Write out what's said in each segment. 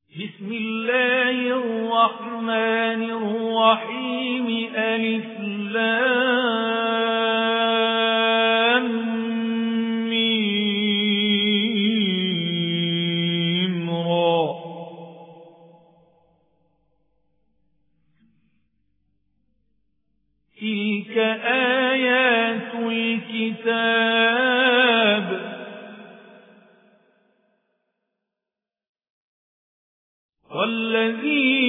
بسم الله الرحمن الرحيم ألف لام ميم را تلك آيات الكتاب والذي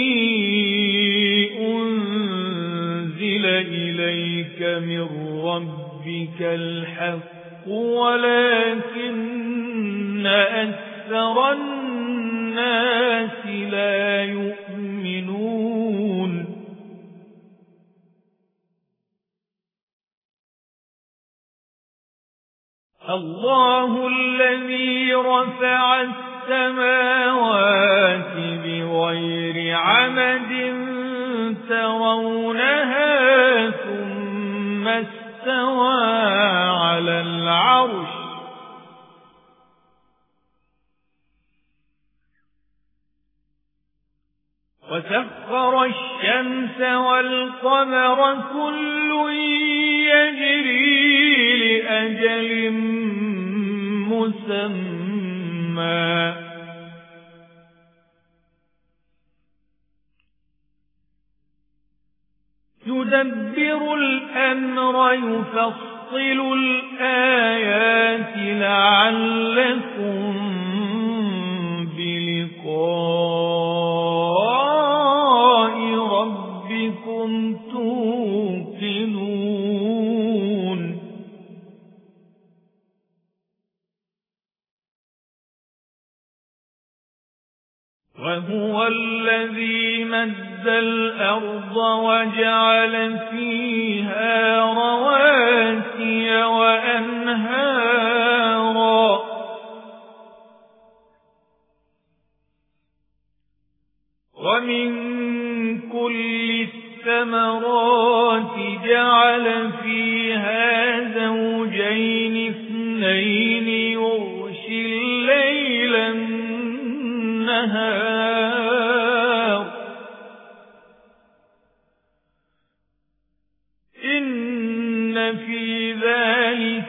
أنزل إليك من ربك الحق ولكن أكثر الناس لا يؤمنون الله الذي رفع السماوات بغير عمد ترونها ثم استوى على العرش وسخر الشمس والقمر كل يجري لأجل مسمى يدبر الأمر يفصل الآيات لعلكم بلقاء ربكم توقنون وهو الذي مد الأرض وجعل فيها رواسي وأنهارا ومن كل الثمرات جعل فيها زوجين اثنين يغشي الليل النهار إن في ذلك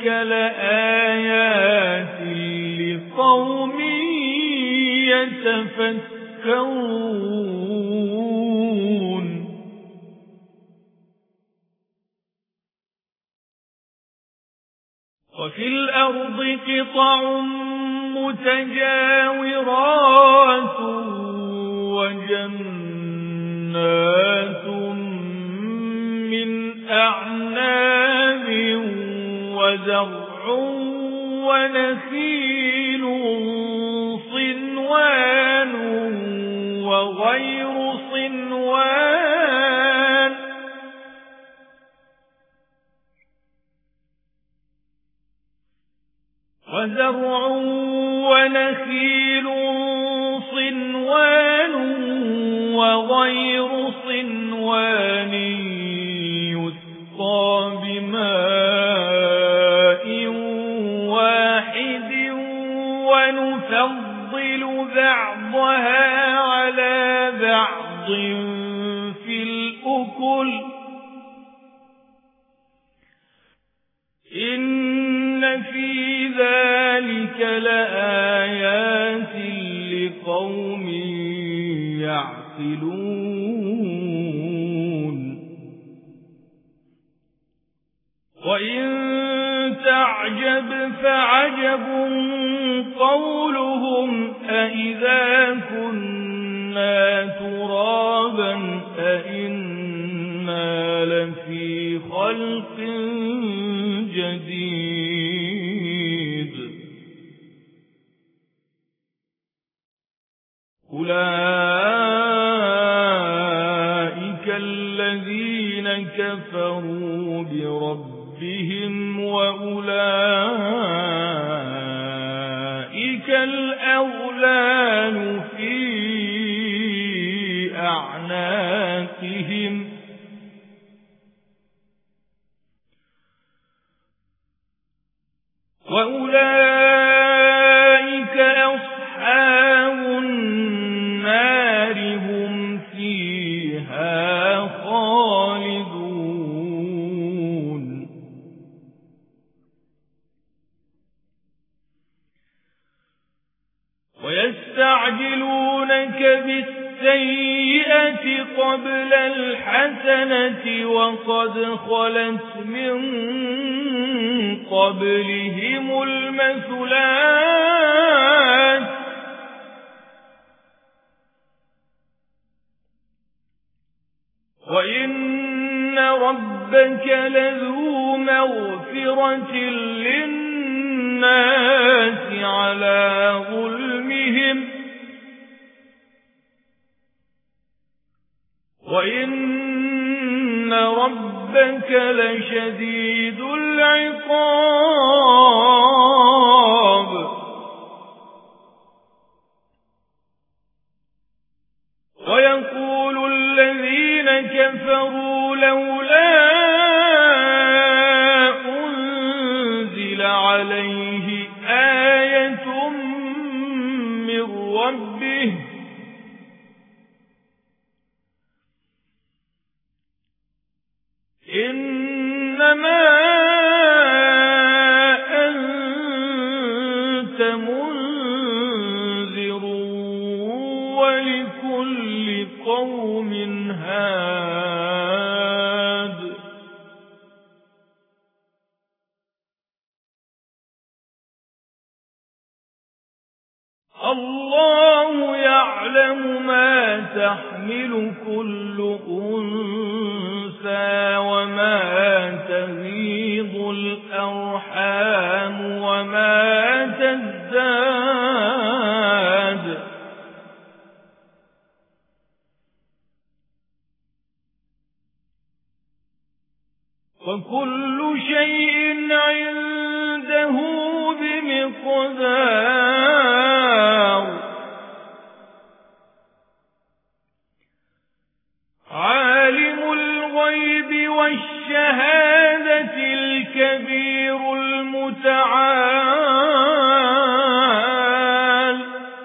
لآيات لقوم يتفكرون وفي الأرض قطع متجاورات وجنات من أعناب وزرع ونخيل صنوان وغير صنوان وزرع ونخيل صنوان وغير صنوان يسقى بماء واحد ونفضل بعضها على بعض في الأكل إن في ذلك لآيات لقوم يعقلون وإن تعجب فعجب قولهم أإذا كنا ترابا أإنا لفي خلق جديد أولئك الذين كفروا بربهم وأولئك الأغلال في أعناقهم وأولئك أصحاب النار ويستعجلونك بالسيئة قبل الحسنة وقد خلت من قبلهم المثلات وإن ربك لذو مغفرة للناس على ظلمهم وإن ربك لشديد العقاب ويقول الذين كفروا لولا أنزل عليه آية من ربه إنما أنت منذر ولكل قوم هاد الله يعلم ما تحمل كل أنثى وما تغيض الأرحام وما تزداد وكل شيء عنده بمقدار عالم الغيب والشهادة الكبير المتعال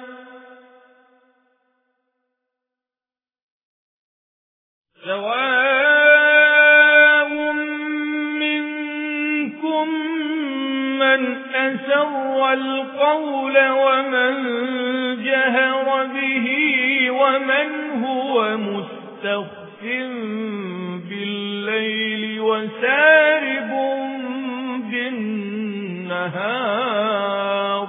سواء منكم من أسر القول ومن جهر به ومن هو مستخف بالليل وسارب بالنهار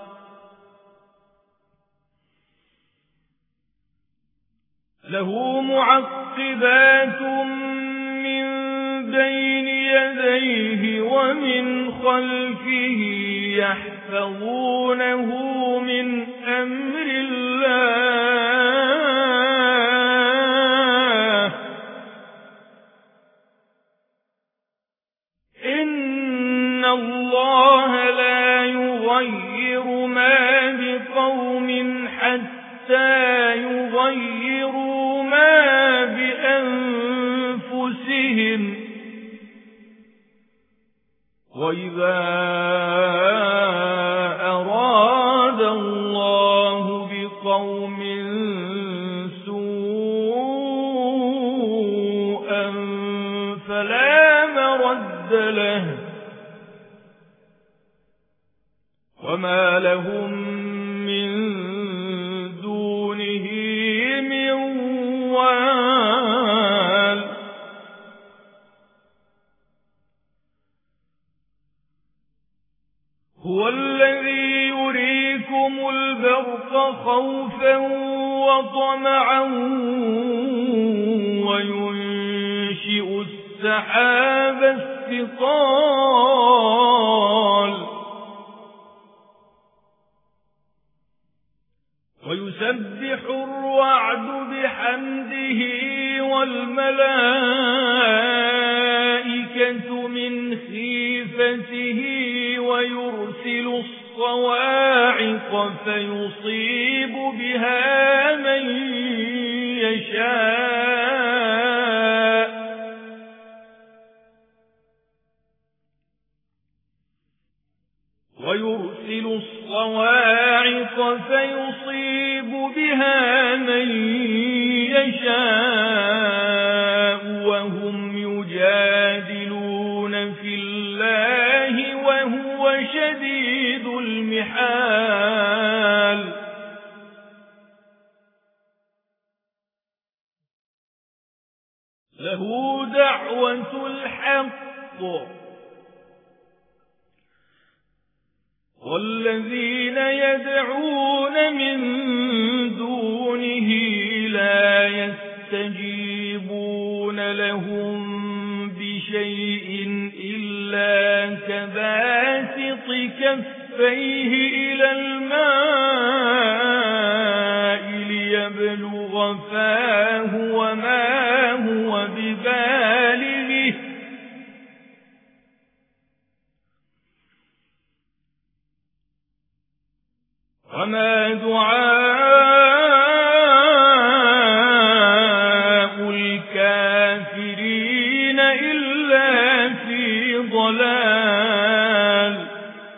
له معقبات من بين يديه ومن خلفه يحفظونه من أمر الله إن الله لا يغير ما بقوم حتى يغيروا ما بأنفسهم وإذا أراد الله بقوم سوءا فلا مرد له وما لهم من دونه من وال هو الذي يريكم البرق خوفا وطمعا وينشئ السحاب الثقال ويسبح الرعد بحمده والملائكة من خيفته ويرسل الصواعق فيصيب بها من يشاء ويرسل الصواعق فيصيب بها من يشاء وهم يجادلون في الله وهو شديد المحال له دعوة الحق والذين يدعون من دونه لا يستجيبون لهم بشيء إلا كباسط كفيه إلى الماء ليبلغ فاه وما هو ببالغه وما دعاء الكافرين إلا في ضلال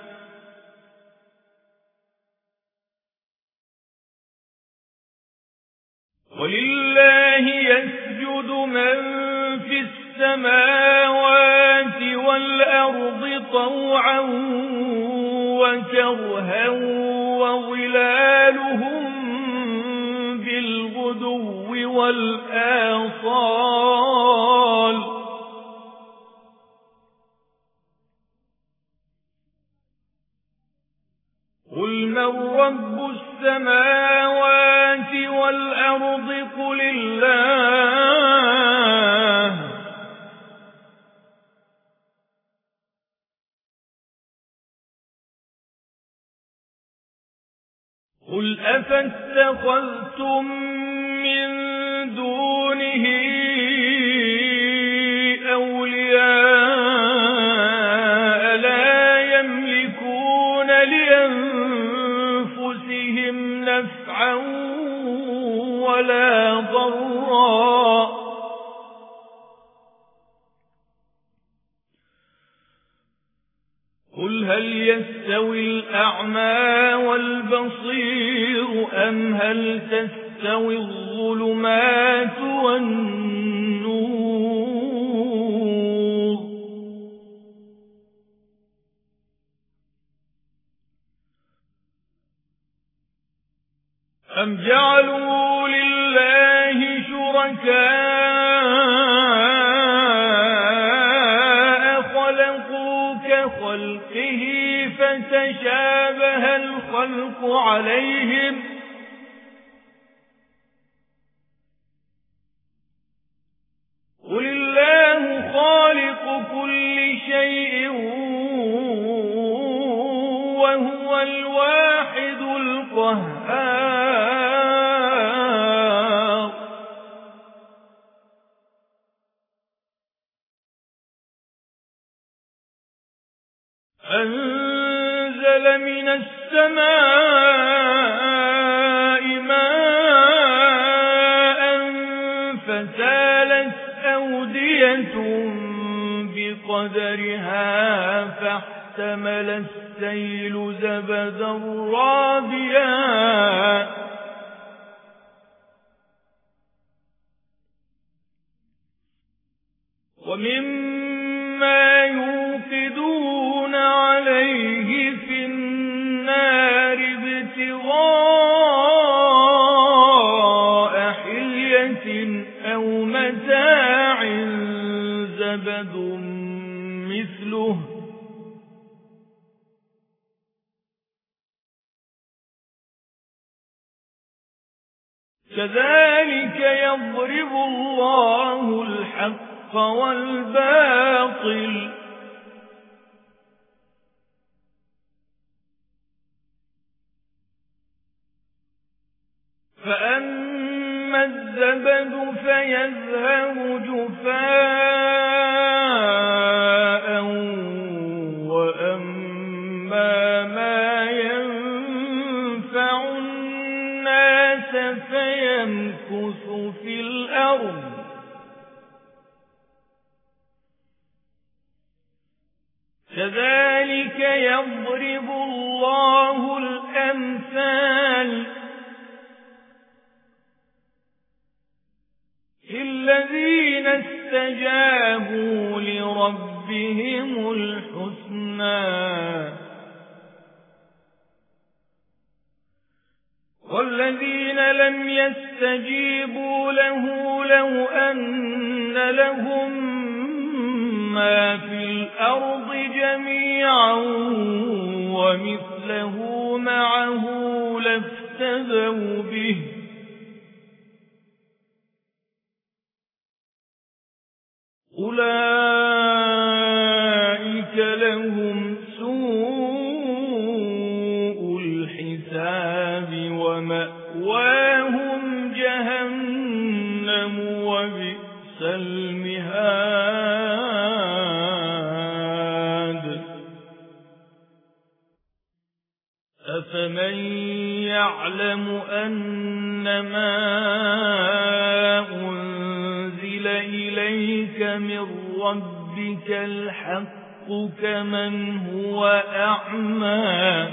ولله يسجد من في السماوات والأرض طوعا وكرها وظلالهم بالغدو والآصال قل من رب السماوات والأرض قل الله قل أفاتخذتم من دونه أولياء لا يملكون لأنفسهم نفعا ولا ضرا قل هل يستوي الأعمى والبصير أم هل تستوي الظلمات والنور أم جعلوا لله شركاء خلقوا كخلقه فتشابه الخلق عليهم قل الله خالق كل شيء وهو الواحد القهار أنزل من السماء ماء فسالت أودية بقدرها فاحتمل السيل زبدا رابيا ومما يوقدون عليه في النار ابتغاء حلية أو متاع زبد مثله كذلك يضرب الله الحق والباطل فأما الزبد فيذهب جفاء وأما ما ينفع الناس فيمكث في الأرض كذلك يضرب الله الأمثال للذين استجابوا لربهم الحسنى والذين لم يستجيبوا له لو أن لهم ما في الأرض جميعا ومثله معه لافتدوا به أولئك لهم سوء الحساب ومأواهم جهنم وبئس المهاد أفمن يعلم أنما أنزل إليك من ربك الحق كمن هو أعمى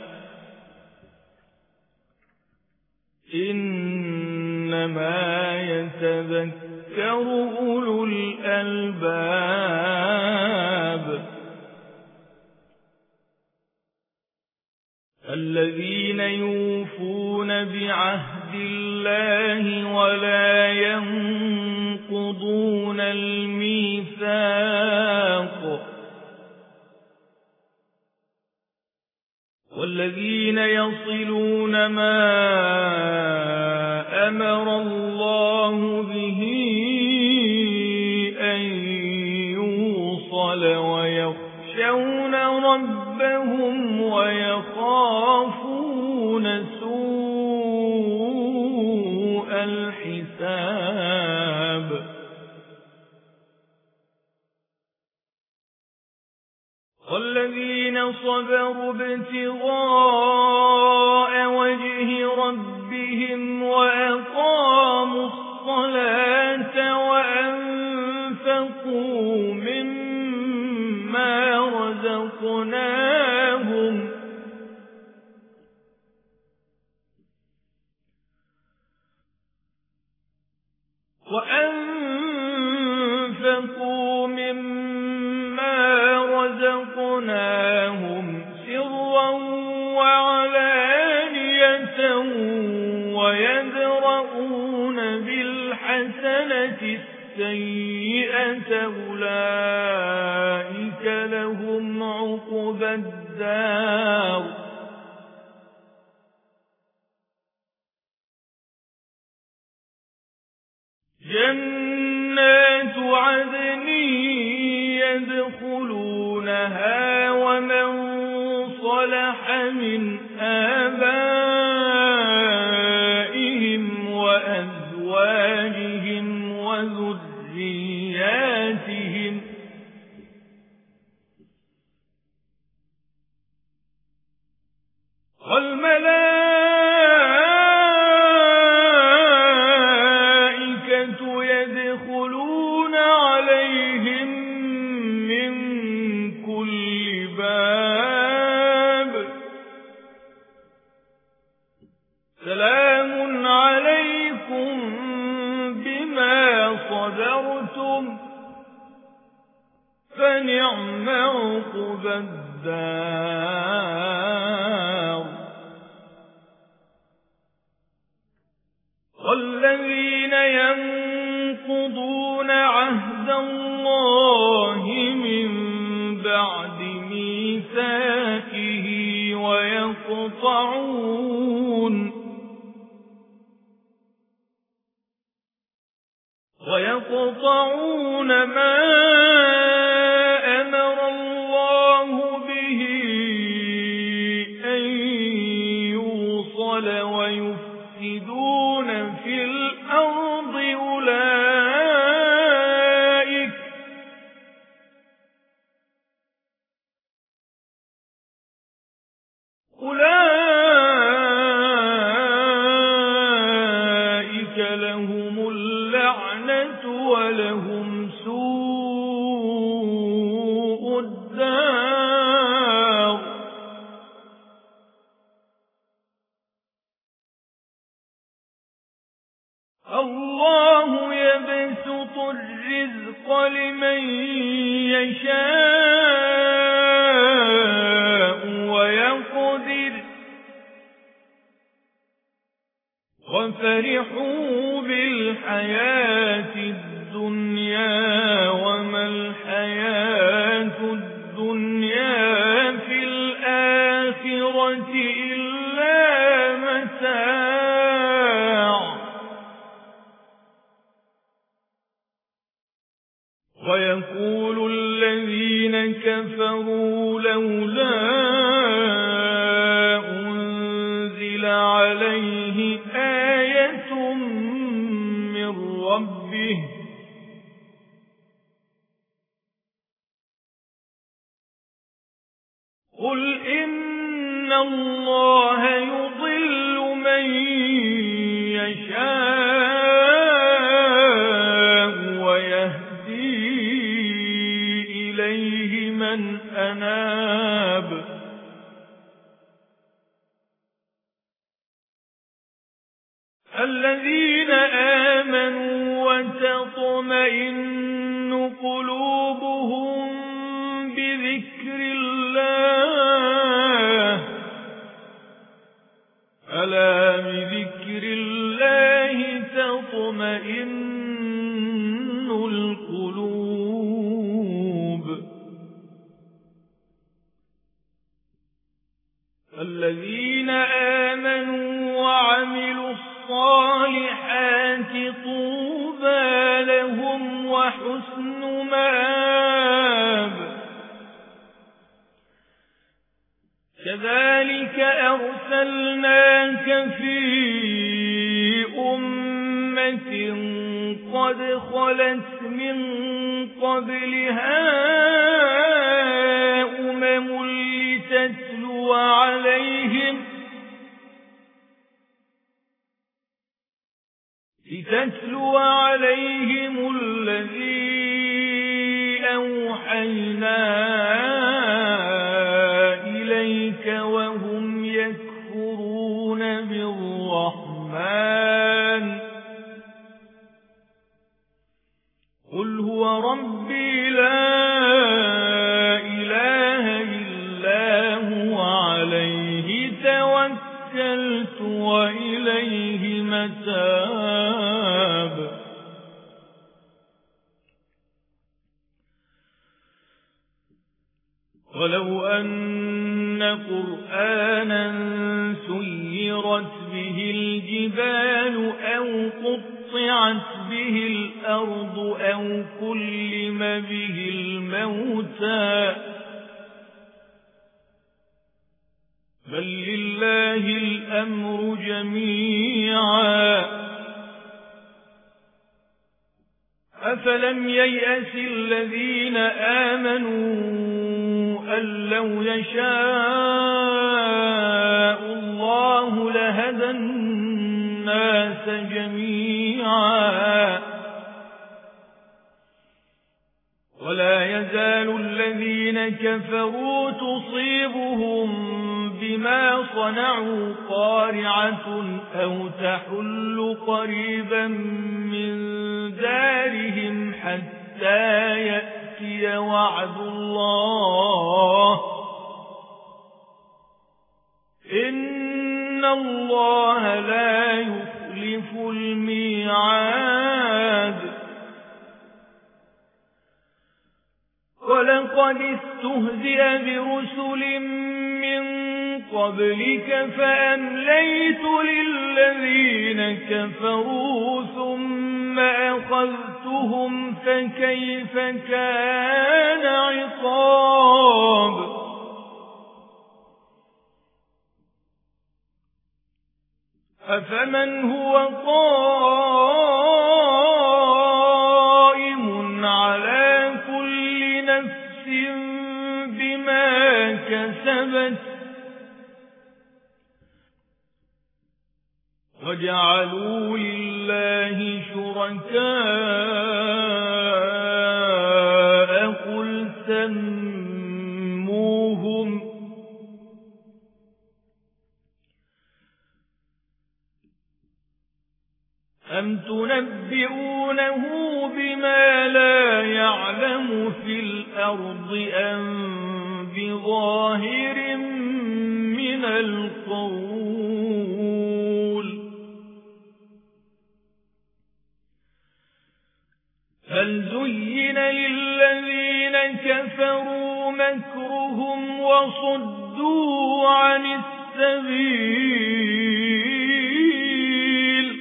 إنما يتذكر أولو الألباب الذين يوفون بعهد الله ولا ينقضون الميثاق والذين يصلون ما أمر الله به أن يوصل ويخشون ربهم ويخافون سوء الحساب والذين صبروا ابتغاء وجه ربهم وأقاموا الصلاة وأنفقوا مما رزقناهم سرا وعلانية ويدرؤون بالحسنة السيئة أولئك لهم عقبى الدار جنات عدن يدخلونها ومن صلح من آبائهم وأزواجهم وذرياتهم والملائكة يدخلون عليهم من كل باب سلام عليكم بما صبرتم فنعم عقبى الدار والذين ينقضون عهد الله من بعد ميثاقه ويقطعون ما أمر الله به أن يوصل ويفسدون في الأرض أولئك لهم اللعنة ولهم سوء الدار الله يبسط الرزق لمن يشاء ويقدر وفرحوا بالحياة الدنيا وما الحياة الدنيا في الآخرة إلا متاع ويقول الذين كفروا لولا أنزل عليه آية من ربه قل إن الله يضل من يشاء ويهدي إليه من أناب الذين آمنوا وتطمئن قلوبهم بذكر الله ألا بذكر الله تطمئن القلوب الذين آمنوا وعملوا الصالحات طوبى لهم وحسن مآب كذلك أرسلناك في أمة قد خلت من قبلها لتتلو عليهم الذي أوحينا إليك وهم يكفرون بالرحمن قل هو ربي لا إله إلا هو عليه توكلت وإليه متاب ولو أن قرآنا سيرت به الجبال أو قطعت به الأرض أو كلم به الموتى بل لله الأمر جميعا أفلم ييأس الذين آمنوا أن لو يشاء الله لهدى الناس جميعا ولا يزال الذين كفروا تصيبهم بما صنعوا قارعة أو تحل قريبا من دارهم حتى يأتي وعد الله إن الله لا يخلف الميعاد ولقد استهزئ برسل من قبلك فأمليت للذين كفروا ثم أخذتهم فكيف كان عقاب أفمن هو قائم على كل نفس بما كسبت وجعلوا لله شركاء قل سموهم أم تنبئونه بما لا يعلم في الأرض أم بظاهر من القول بل زين للذين كفروا مكرهم وصدوا عن السبيل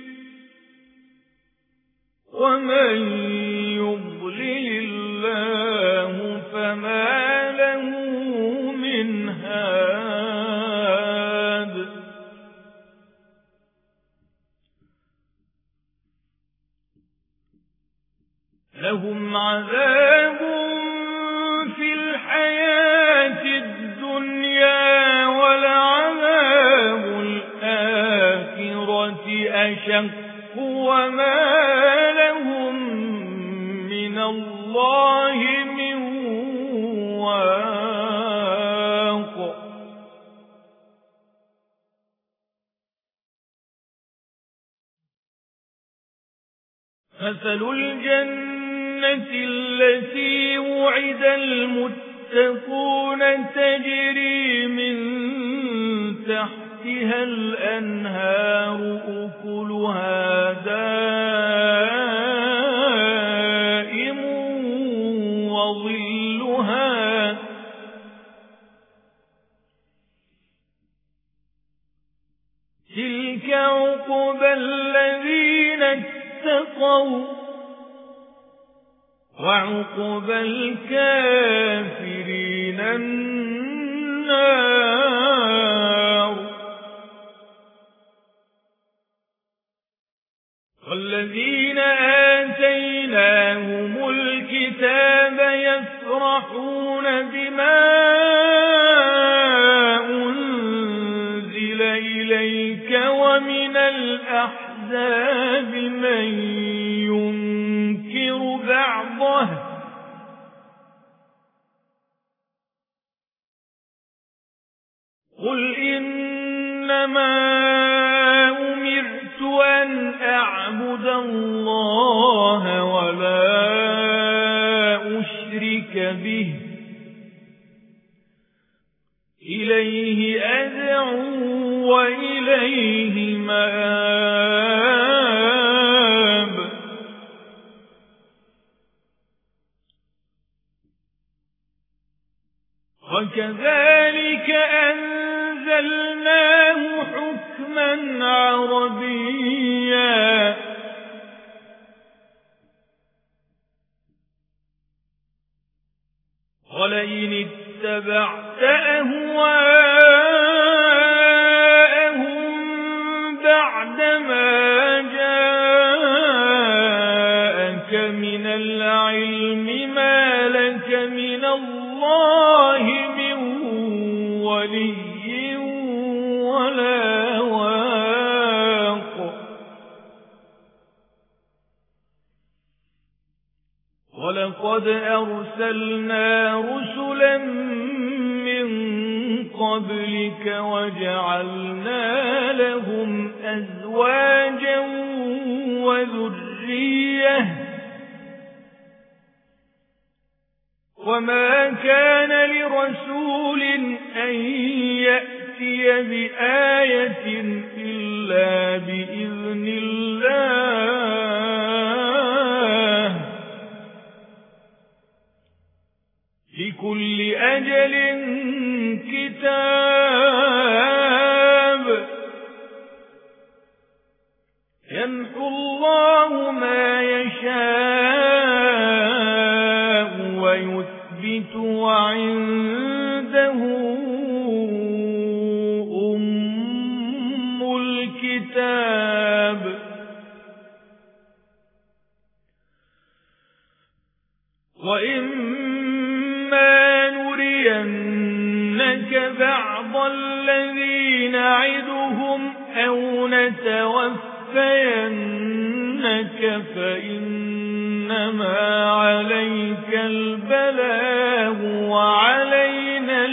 ومن يضلل الله فما له من هاد لهم عذاب في الحياة الدنيا ولعذاب الآخرة أشق وما لهم من الله من واق مثل الجنة التي وعد المتقون تجري من تحتها الأنهار أكلها دائم وظلها تلك عقبى الذين اتقوا وعقبى الكافرين النار والذين آتيناهم الكتاب يفرحون بما أنزل إليك ومن الأحزاب من ينكر بعضه قل إنما أمرت أن أعبد الله ولا أشرك به إليه أدعو وإليه مآب وكذلك أنزلناه حكما عربيا ولئن اتبعت أهواءهم بعدما جاءك من العلم ما لك من الله من ولي ولا واق ولقد أرسلنا رسلا من قبلك وجعلنا لهم أزواجا وذرية وما كان لرسول أن يأتي بآية إلا بإذن الله لكل أجل كتاب يمحو الله ما يشاء ويثبت وعنده أم الكتاب وإما نرينك بعض الذي نعدهم أو نتوفينك فإنما عليك البلاغ وعلينا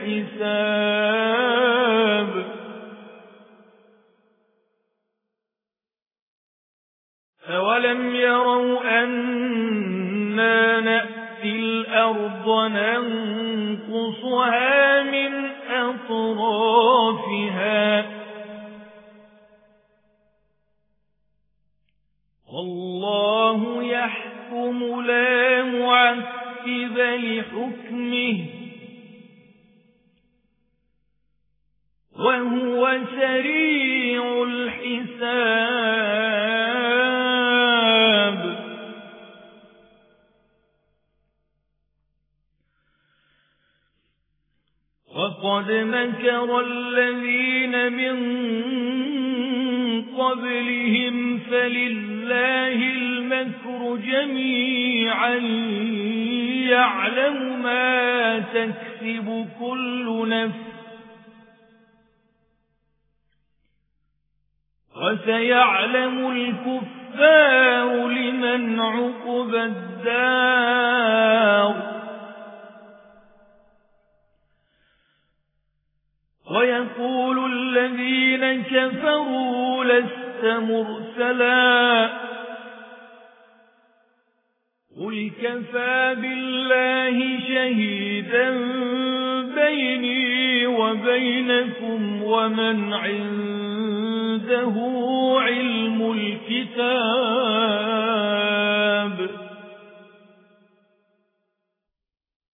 الحساب أولم يروا أنا نأتي الأرض ننقصها من أطرافها والله يحكم ينفذ لحكمه وهو سريع الحساب. وقد مكر الذين من قبلهم فلله المكر جميعا يعلم ما تكسب كل نفس وسيعلم الكفار لمن عقبى الدار. ويقول الذين كفروا لست مرسلا قل كفى بالله شهيدا بيني وبينكم ومن عنده علم الكتاب.